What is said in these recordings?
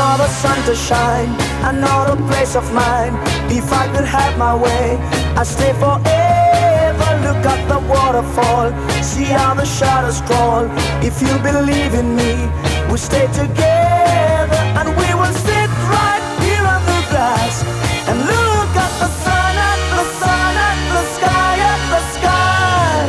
another sun to shine, another place of mine. If I could have my way, I'd stay forever. Look at the waterfall, see how the shadows crawl. If you believe in me, we'll stay together, and we will sit right here on the grass and look at the sun, at the sun, at the sky, at the sky.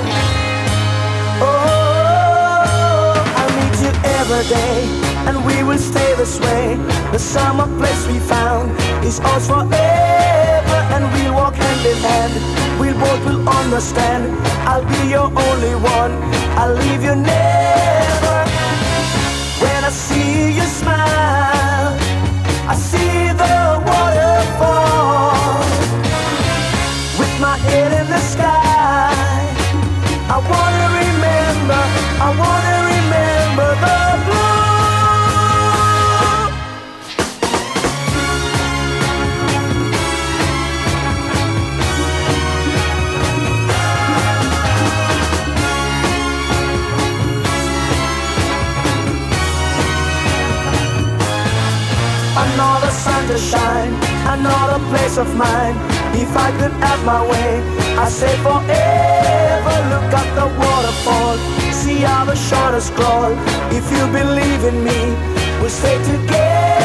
Oh, I'll meet you every day, and we will stay this way. The summer place we found is ours forever, and we'll walk hand in hand. We both will understand. I'll be your only one, I'll leave you never. When I see you smile, I see the waterfall. With my head in the sky, I wanna remember, I wanna remember the blue. Another sun to shine, another place of mine. If I could have my way, I'd stay forever. Look at the waterfall, see how the shadows crawl. If you believe in me, we'll stay together.